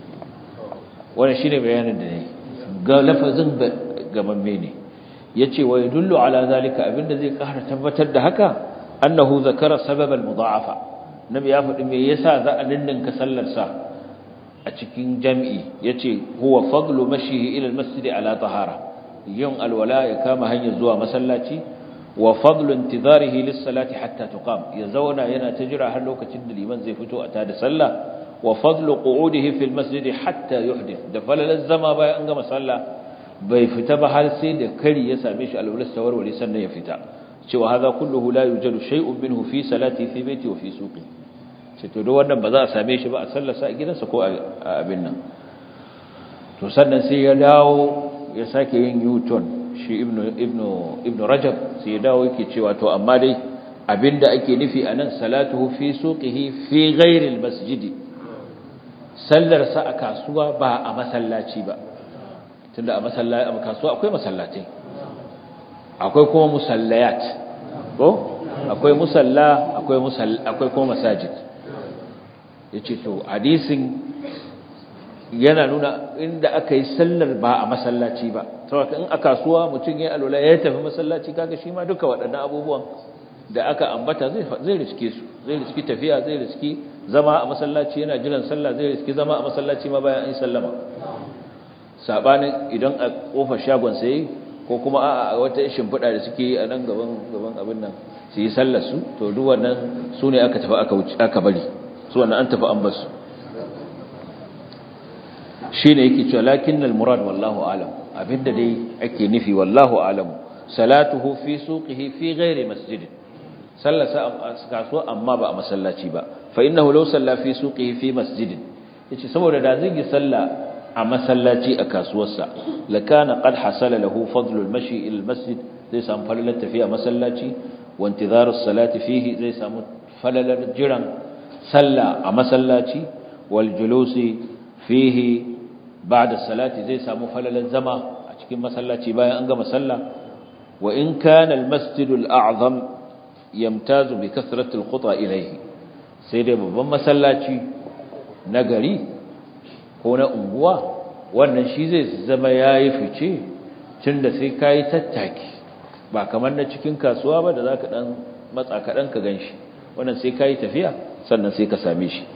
wannan shine bayanin da ne ga lafazin gamamme ne yace wa yadullu ala zalika abinda zai ƙara tabbatar da haka annahu zakara sabab al-mudha'afa nabi ya faɗi me yasa za a ninninka sallar sa a cikin jami'i yace huwa fadlu mashihi ila al-masjid ala tahara yin alwala ya kama hanyar zuwa masallaci wa fadlu intizarihi lis-salati hatta tuqam ya zauna yana ta jira har lokacin da liman zai fito a tada sallah wa fadlu qu'udihi fil masjid hatta yuhdith da falal zama bayan an gama sallah bai fita ba har sai da kari ya same shi alwala tawarwali sannan ya fita cewa hadha kulluhu la yujadu shay'un minhu fi salati fi baiti wa fi suqi ce to wannan ba za a same shi ba a sallarsa a gidansa ko a abin nan to sannan sai ya dawo ya sake yin U-turn shi ibnu rajab sai ya dawo yake cewa to amma dai abinda ake nufi anan salatuhu fi suqihi fi ghairi almasjid sallarsa a kasuwa ba a masallaci ba tunda a kasuwa akwai masallatai akwai kuma musallayat ko akwai musalla akwai kuma masajid yace to hadisin yana nuna inda aka yi sallar ba a masallaci ba saboda in a kasuwa mutum ya alwala ya tafi masallaci kaga shi ma duka waɗannan abubuwan da aka ambata zai riske su zai riski tafiya zai riski zama a masallaci yana jiran sallah zai riski zama a masallaci ma bayan an yi sallama sabanin idan a kofar shagon sai ko kuma a wata shimfiɗa da suke yi a nan gaban abin nan su yi sallar su to duk wannan su ne aka tafi aka bari su wannan an tafi an basu shine yake cewa lakinnal murad wallahu alam abinda dai ake nufi wallahu alam salatuhu fi suqihi fi ghairi masjid sallasa kasuwa amma ba a masallaci ba fa innahu law salla fi suqihi fi masjid yace saboda da zai yi salla a masallaci a kasuwarsa lakana qad hasala lahu fadlu al-mashi ila al-masjid zai samu falalar tafiya masallaci wa intizaru as-salati fihi zai samu falalar jiran salla a masallaci wal julusi fihi ba'da salati zai samu falalar zama a cikin masallaci bayan an gama sallah wa in kana al-masjid al-a'zam yamtazu bi kasrati al-quta ilayhi sai dai babban masallaci na gari ko na unguwa wannan shi zai zama yayi fice tunda sai kai tattaki ba kamar na cikin kasuwa ba da zaka dan matsa kadan ka ganshi wannan sai kai tafiya sannan sai ka same shi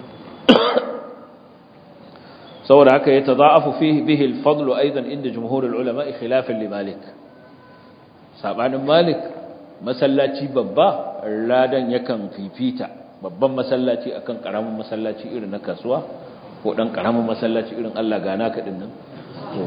saboda haka ya tadaafu fihi bihi al-fadl aidan inda jumhur al-ulama khilafan li Malik sabanin Malik masallaci babba ladan yakan fifita babban masallaci akan karamin masallaci irin na kasuwa ko dan karamin masallaci irin Allah gana ka din nan to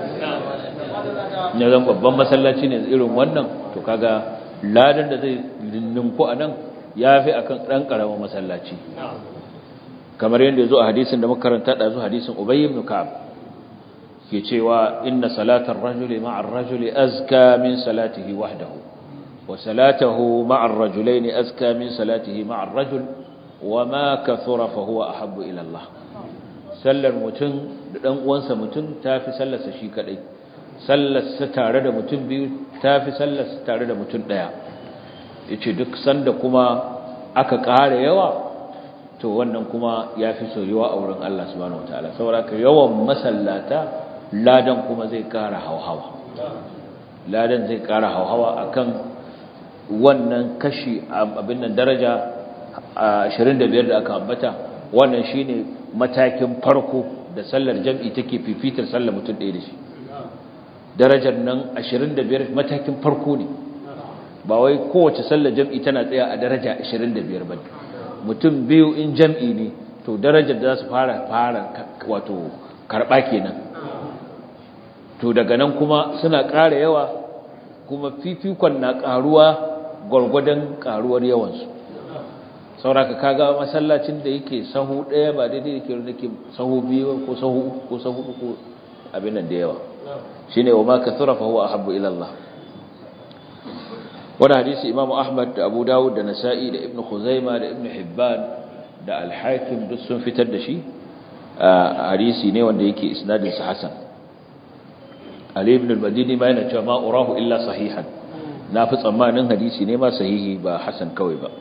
ne zan babban masallaci ne irin wannan to kaga ladan da zai ninku anan yafi akan dan karamin masallaci kamar yadda yazo a hadisin da muka karanta da hadisin Ubay ibn Ka'ab ke cewa inna salatar rajuli ma'a ar-rajuli azka min salatihi wahdahu wa salatuhu ma'a ar-rajulaini azka min salatihi ma'a ar-rajul wa ma kathura fa huwa ahabbu ila Allah sallar mutum da dan uwansa mutum tafi sallarsa shi kadai sallarsa tare da mutum biyu tafi sallarsa tare da mutum daya yace duk sanda kuma aka ƙara yawa to wannan kuma yafi soyuwa a wurin Allah subhanahu wataala saboda ka yawan masallata ladan kuma zai ƙara hauhawa ladan zai ƙara hauhawa akan wannan kashi abin nan daraja 25 da aka ambata wannan shine matakin farko da sallar jam'i take fifitar sallar mutum ɗaya da shi darajar nan 25 matakin farko ne ba wai kowace sallar jam'i tana tsaya a daraja 25 ba mutum biyu in jam'i ne to darajar da za su fara wato karɓa kenan to daga nan kuma suna ƙara yawa kuma fifikon na ƙaruwa gwargwadon ƙaruwar yawansu sauraka kaga masallacin da yake sahu ɗaya ba daidai da ke sahu biyu ko sahu uku ko sahu uku abin nan da yawa shine wa ma kathura fa huwa ahabbu ila Allah wannan hadisi Imam Ahmad da Abu Dawud da Nasa'i da Ibn Khuzaimah da Ibn Hibban da Al-Hakim duk sun fitar da shi hadisi ne wanda yake isnadin sa hasan Ali ibn al-Madini ma yana cewa ma urahu illa sahihan na fi tsammanin hadisi ne ma sahihi ba hasan kawai ba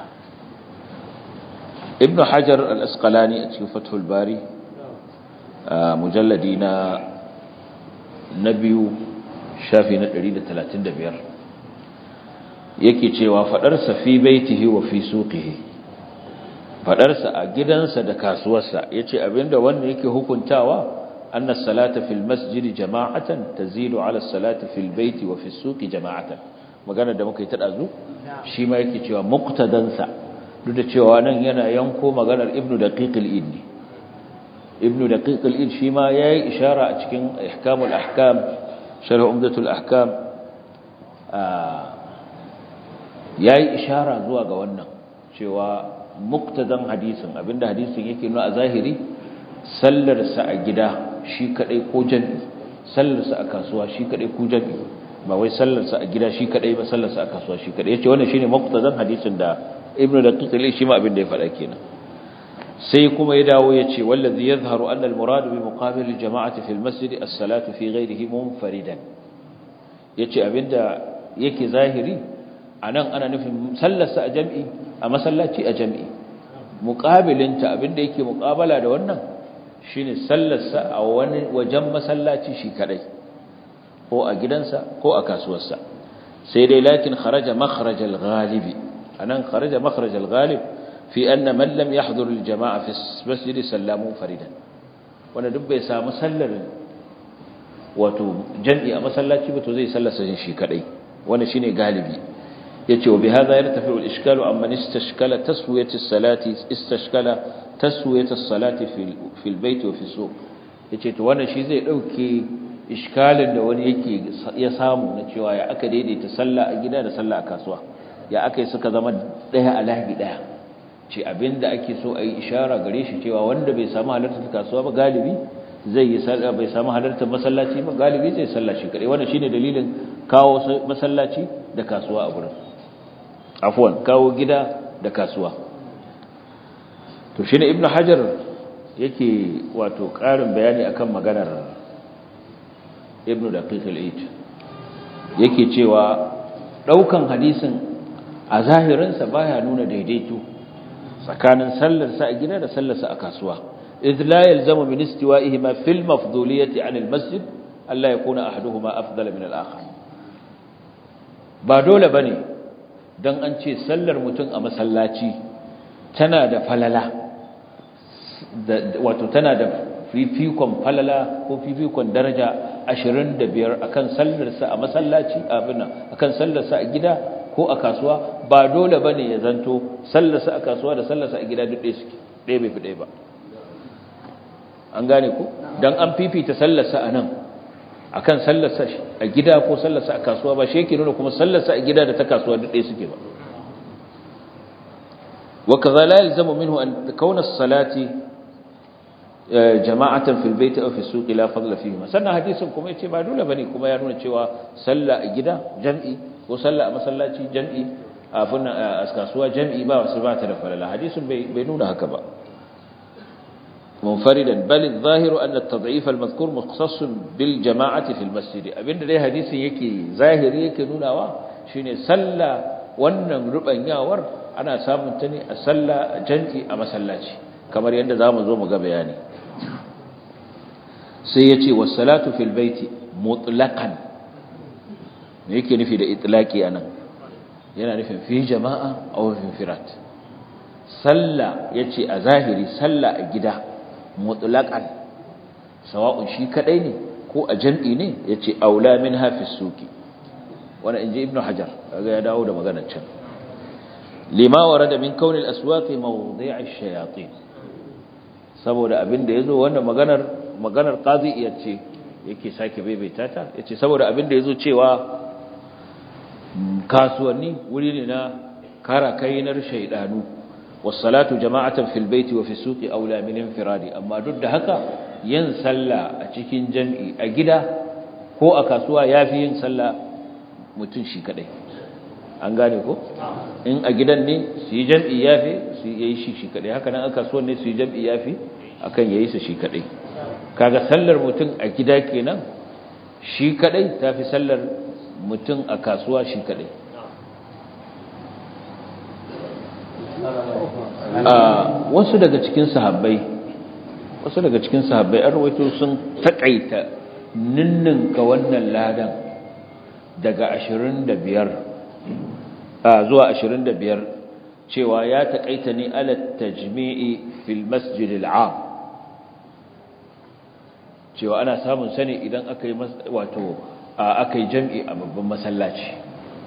Ibn Hajar al-Asqalani a cikin Fathul Bari mujalladi na biyu shafi na 135 yake cewa fadarsa fi baitihi wa fi suqihi fadarsa a gidansa da kasuwarsa yace abinda wanda yake hukuntawa anna salata fil masjidi jama'atan tazilu ala salati fil baiti wa fi suqi jama'atan magana da muka yi ta dazu shi ma yake cewa muqtadansa duk da cewa nan yana yanko maganar ibnu daqiq al-id ibnu daqiq al-id shi ma yayi ishara a cikin ihkamul ahkam sharh umdatul ahkam yayi ishara zuwa ga wannan cewa muqtadan hadisin abinda hadisin yake nuna a zahiri sallar sa a gida shi kadai ko jami'i sallar sa a kasuwa shi kadai ko jami'i ba wai sallar sa a gida shi kadai ba sallar sa a kasuwa shi kadai yace wannan shine muqtadan hadisin da ibnu daqiq al shi ma abinda ya faɗa kenan sai kuma ya dawo yace wallazi yadhharu anna al-murad bi muqabil al-jama'ati fi al-masjid as-salatu fi ghayrihi munfaridan yace abinda yake zahiri anan ana nufin sallarsa a jami'i a masallaci a jami'i muqabilinta abinda yake muqabala da wannan shine sallarsa a wani wajen masallaci shi kadai ko a gidansa ko a kasuwarsa sai dai lakin kharaja makhraj al-ghalibi anan kharaja makhraj al-ghalib fi anna man lam yahdhur al-jama'a fi masjid sallamu faridan wanda duk bai samu sallar wato jami'i a masallaci ba to zai sallarsa shi kadai wannan shine galibi yace wa bihadha yartafi'u al-ishkalu amman istashkala taswiyat as-salati istashkala taswiyat as-salati fi al-bayt wa fi as-suq yace to wannan shi zai dauke iskalin da wani yake ya samu na cewa ya aka daidaita sallah a gida da sallah a kasuwa ya aka yi suka zama daya a lahi daya ce abinda ake so a yi ishara gare shi cewa wanda bai samu halartar kasuwa ba galibi zai yi sallah bai samu halartar masallaci ba galibi zai sallah shi kadai wannan shine dalilin kawo masallaci da kasuwa a gurin afwan kawo gida da kasuwa to shine ibnu hajar yake wato karin bayani akan maganar ibnu daqiq al-eid yake cewa daukan hadisin a zahirinsa baya nuna daidaito tsakanin sallarsa a gida da sallarsa a kasuwa idh la yalzamu min istiwa'ihima fil mafduliyati 'an al-masjid alla yakuna ahaduhuma afdala min al-akhar ba dole bane dan an ce sallar mutum a masallaci tana da falala wato tana da fifikon falala ko fifikon daraja 25 akan sallarsa a masallaci akan sallarsa a gida ko a kasuwa ba dole bane ya zanto sallarsa a kasuwa da sallarsa a gida duk ɗaya suke ɗaya bai fi ɗaya ba an gane ko dan an fifita sallarsa a nan akan sallarsa a gida ko sallarsa a kasuwa ba shi yake nuna kuma sallarsa a gida da ta kasuwa duk ɗaya suke ba wa kaza la yalzamu minhu an takuna as-salati jama'atan fil bayt aw fi as-suq la fadla fihi sannan hadisin kuma yace ba dole bane kuma ya nuna cewa sallah a gida jam'i ko sallah a masallaci jam'i a kasuwa jam'i ba wasu ba ta da falala hadisin bai nuna haka ba munfaridan bal adh-dhahiru anna at-tad'if al-madhkur mukhtass bil jama'ati fil masjid abinda dai hadisin yake zahiri yake nunawa shine sallah wannan rubanyawar ana samun ta ne a sallah jam'i a masallaci kamar yadda zamu zo mu ga bayani sai yace was-salatu fil bayti mutlaqan me yake nufi da itlaqi anan yana nufin fi jama'a aw fi firat sallah yace a zahiri sallah a gida mutlaqan sawa'un shi kadai ne ko a jam'i ne yace aula minha fi suqi wannan inji ibnu hajar kaga ya dawo da maganar can lima warada min kauni al-aswaqi mawdi' ash-shayatin saboda abinda yazo wannan maganar qadi yace yake sake baibaita ta yace saboda abinda yazo cewa kasuwanni wuri ne na karakainar shaydanu was-salatu jama'atan fil bayti wa fi suqi aula min infiradi amma duk da haka yin sallah a cikin jami'i a gida ko a kasuwa yafi yin sallah mutun shi kadai an gane ko in a gidan ne su yi jami'i yafi su yi shi kadai haka nan a kasuwan ne su yi jami'i yafi akan yayi su shi kadai kaga sallar mutun a gida kenan shi kadai tafi sallar mutun a kasuwa shi kadai wasu daga cikin sahabbai an rawaito sun takaita ninninka wannan ladan daga 25 zuwa 25 cewa ya takaita ne ala tajmi'i fil masjid al'am cewa ana samun sani idan aka yi wato aka yi jam'i a babban masallaci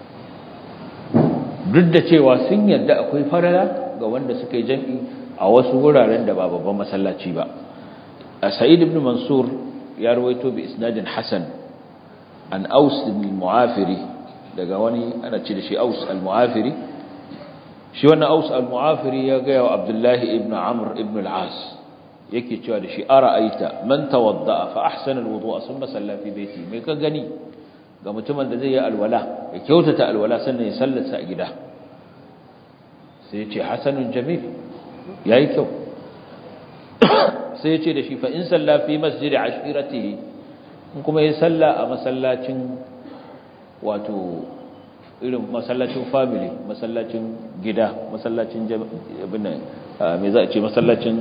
duk da cewa sun yarda akwai farala ga wanda suka yi jam'i a wasu wuraren da ba babban masallaci ba sa'id ibn mansur ya rawaito bi isnadin hasan an aus ibn al-mu'afiri daga wani ana ce da shi aus al-mu'afiri shi wannan aus al-mu'afiri ya ga wa abdullahi ibn amr ibn al-as yake cewa da shi ara'aita man tawadda'a fa ahsana al-wudu'a thumma salla fi baiti me ka gani ga mutumin da zai yi alwala ya kyautata alwala sannan ya sallarsa a gida sai ya ce hasanun jamil yayi kyau sai ya ce da shi fa in salla fi masjid ashiratihi in kuma ya salla a masallacin wato irin masallacin family masallacin gida masallacin abin nan me za a ce masallacin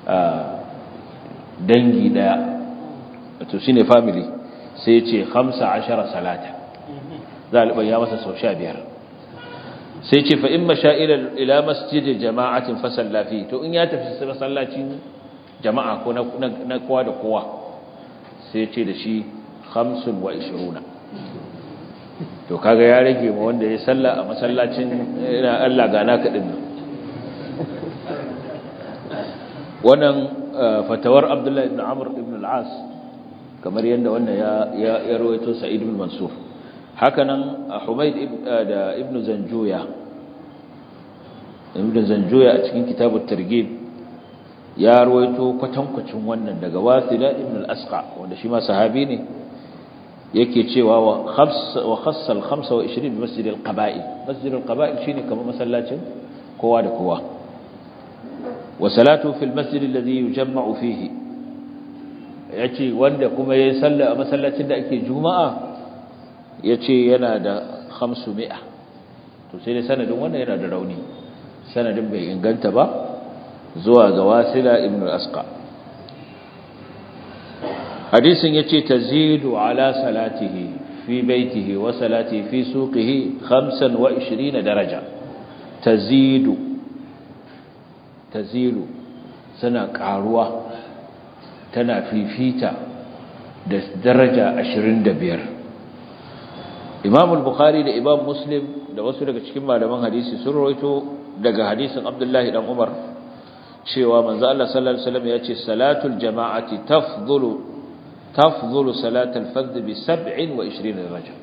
dangi daya wato shine family sai ya ce 15 salata za a libaya masa sau 15 sai ce fa in masha'ila ila masjid jama'atin fa salla fi to in ya tafi masallacin jama'a ko na kowa da kowa sai ce da shi 25 to kaga ya rage ma wanda ya salla a masallacin ina Allah ga naka din nan wannan fatawar Abdullah ibn Amr ibn al-As kamar yanda wannan ya rawaito Sa'id ibn Mansur hakanan Humayd da ibn Zanjuya a cikin kitabut targhib ya rawaito kwatankwacin wannan daga Wasila ibn al-Asqa wanda shi ma sahabi ne yake cewa wa khassal 25 bi masjid al-qaba'il masjid al-qaba'il shine kamar masallacin kowa da kowa wa salatu fil masjid alladhi yujamma'u fihi yace wanda kuma yayin sallah a masallacin da ake juma'a yace yana da 500 to sai dai sanadin wannan yana da rauni sanadin bai inganta ba zuwa ga Wasila ibn al-Asqa hadisin yace tazidu ala salatihi fi baitihi wa salati fi suqihi 25 daraja tazidu sana karuwa tana fifita da daraja 25 Imam al-Bukhari da Imam Muslim da wasu daga cikin malaman hadisi sun rawaito daga hadisin Abdullah dan Umar cewa manzo Allah sallallahu alaihi wasallam yace salatul jama'ati tafdhulu salatal fard bi 27 daraja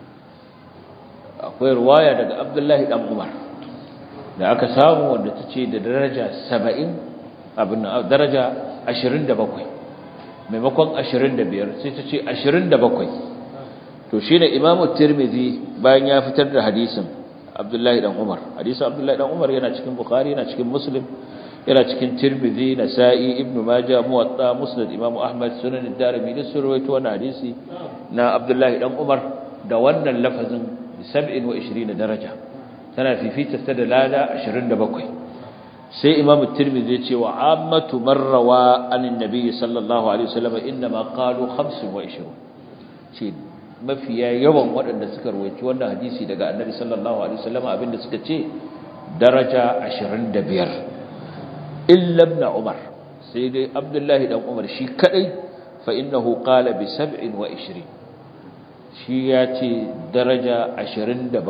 akwai riwaya daga Abdullah dan Umar da aka samu wanda tace da daraja 70 abin daraja 27 maimakon 25 sai tace 27 to shine Imam Tirmidhi bayan ya fitar da hadisin Abdullah dan Umar hadisin Abdullah dan Umar yana cikin Bukhari yana cikin Muslim yana cikin Tirmidhi Nasa'i Ibn Majah Muwatta Musnad Imam Ahmad Sunan ad-Darimi da surwaito wannan hadisi na Abdullah dan Umar da wannan lafazin 27 daraja tana fifita ta da lada 27 sai Imam Tirmidhi ya ce wa ammatu marrawa anin nabiy sallallahu alaihi wasallam inma qalu 25 ce mafiya yawan waɗanda suka rawaito wannan hadisi daga Annabi sallallahu alaihi wasallam abinda suka ce daraja 25 illa ibn Umar sai dai Abdullahi dan Umar shi kadai fa innahu qala bi 27 shi ya ce daraja 27.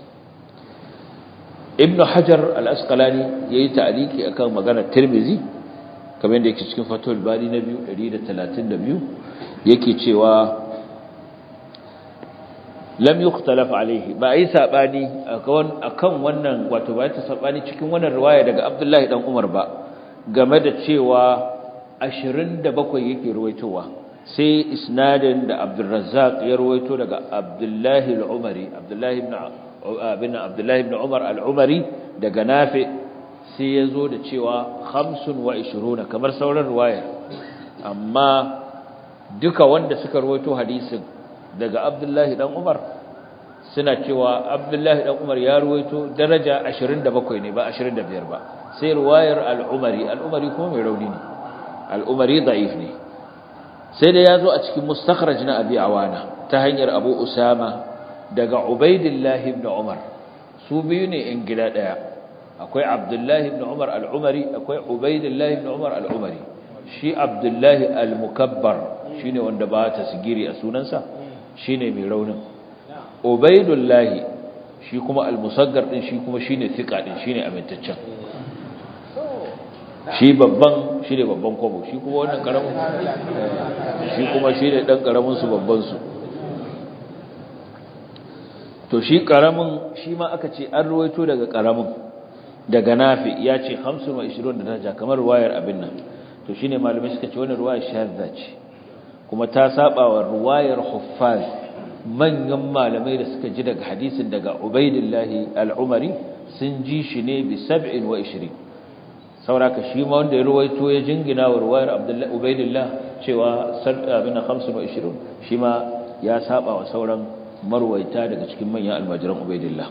Ibn Hajar al-Asqalani yayi ta'aliki akan maganar Tirmidhi kamar da yake cikin Fathul Bari na 132 yake cewa lam yukhtalaf alayhi ba ai sabani akan wannan wato ba ta sabani cikin wannan riwaya daga Abdullahi dan Umar ba game da cewa 27 yake ruwaitowa sai isnadin da Abdurrazzaq ya ruwaito daga Abdullahi al-Umari Abdullahi ibn Umar al-Umari daga Nafi sai yazo da cewa 25 kamar sauran riwaya amma duka wanda suka ruwaito hadisin daga Abdullahi dan Umar suna cewa Abdullahi dan Umar ya ruwaito daraja 27 ne ba 25 ba sai riwayar al-Umari kuma mai rauni ne al-Umari da'if ne sai da yazo a cikin mustakhraj na Abi Awana ta hanyar Abu Usama daga Ubaydillah ibn Umar su biyu ne in gida daya akwai Abdullah ibn Umar al-Umari akwai Ubaydillah ibn Umar al-Umari shi Abdullah al-Mukabbar shine wanda ba ta sigiri a sunansa shine mai raunin Ubaydullah shi kuma al-Musaggar din shi kuma shine thiqa din shine amintaccen shi babban shine babban kwabo shi kuma wannan karamin shi kuma shine dan karamin su babban su to shi karamin shi ma aka ce an ruwaito daga karamin daga Nafi ya ce 25 daraja kamar ruwayar abin nan to shine malamai suka ce wannan ruwayar shadda ce kuma ta saba wa ruwayar huffaz manyan malamai da suka ji daga hadisin daga Ubaydillah al-Umari sun ji shi ne bi 27 sauraka shi ma wanda ya ruwaito ya jingina wa ruwayar Abdullah Ubaydillah cewa abin 25 shi ma ya saba wa sauran marwaita daga cikin manyan almajiran Ubaydillah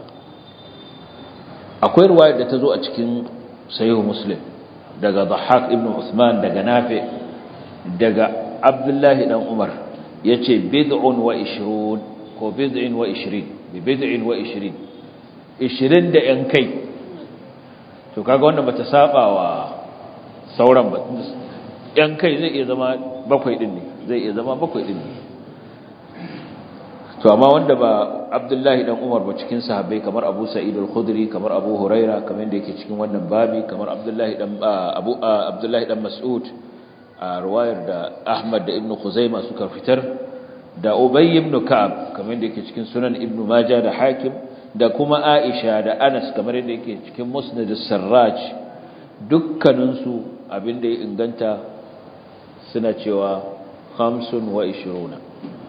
akwai ruwayar da ta zo a cikin Sahih Muslim daga Dhahhak ibn Uthman daga Nafi daga Abdullahi dan Umar yace bid'un wa 20 ko bid'in wa 20 bi bid'in wa 20 da yan kai to kaga wannan bata saba wa sauran ba yan kai zai iya zama bakwai din ne zai iya zama bakwai din ne to amma wanda ba Abdullahi dan Umar ba cikin sahabbai kamar Abu Sa'id al-Khudri kamar Abu Huraira kamar da yake cikin wannan babi kamar Abdullahi dan Mas'ud a riwayar da Ahmad da Ibn Khuzaimah suka fitar da Ubay ibn Ka'ab kamar da yake cikin Sunan Ibn Majah da Hakim da kuma Aisha da Anas kamar da yake cikin Musnad as-Sarraj dukkanin su abinda ya inganta suna cewa 25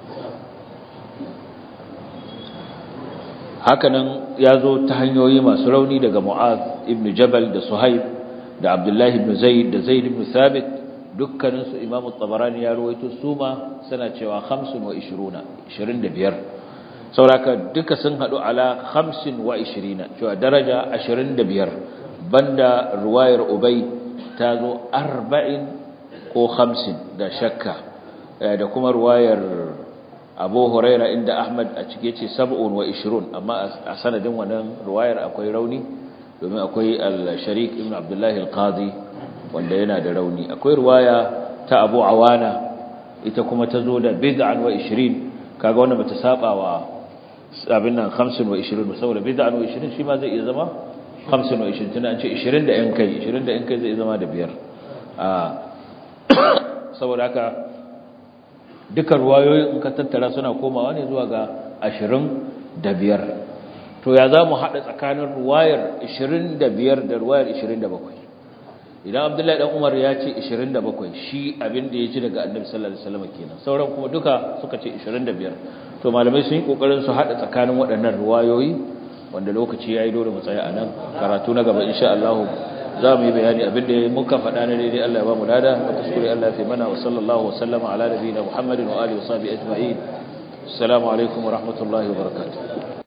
hakanan yazo ta hanyoyi masu rauni daga Mu'adh ibn Jabal da Suhaib da Abdullah ibn Zaid da Zaid ibn Thabit dukkanin su Imam at-Tabarani ya rawaito suma suna cewa 25 sauraka duka sun hadu ala 25 cewa daraja 25 banda ruwayar Ubay tazo 40 ko 50 da shakka da kuma ruwayar Abu Huraira inda Ahmad a cike ce 27 amma a sanadin wannan ruwayar akwai rauni domin akwai al-Sharik ibn Abdullah al-Qadi wanda yana da rauni akwai ruwaya ta Abu Awana ita kuma tazo da bid'an wa 20 kaga wannan bata saba wa abin nan 25 saboda bid'an wa 20 shi ma zai iya zama 25 tunda an ce 20 da yan kai zai zama da biyar saboda haka duka ruwayoyi in ka tattara suna komawa ne zuwa ga 25 to ya za mu haɗa tsakanin ruwayar 25 da ruwayar 27 idan Abdullahi dan Umar ya ce 27 shi abin da ya ji daga Annabi sallallahu alaihi wasallam kenan sauran kuma duka suka ce 25 to malamai sun yi kokarin su haɗa tsakanin waɗannan ruwayoyi wanda lokaci yayi dole mu tsaya anan karatu na gaba insha Allah za mu yi bayani abinda muka faɗa na daidai Allah ya ba mu lada da kuskure Allah ya fi mana wa sallallahu wa sallama ala nabiyina Muhammadin wa alihi wa sahbihi ajma'in assalamu alaikum wa rahmatullahi wa barakatuh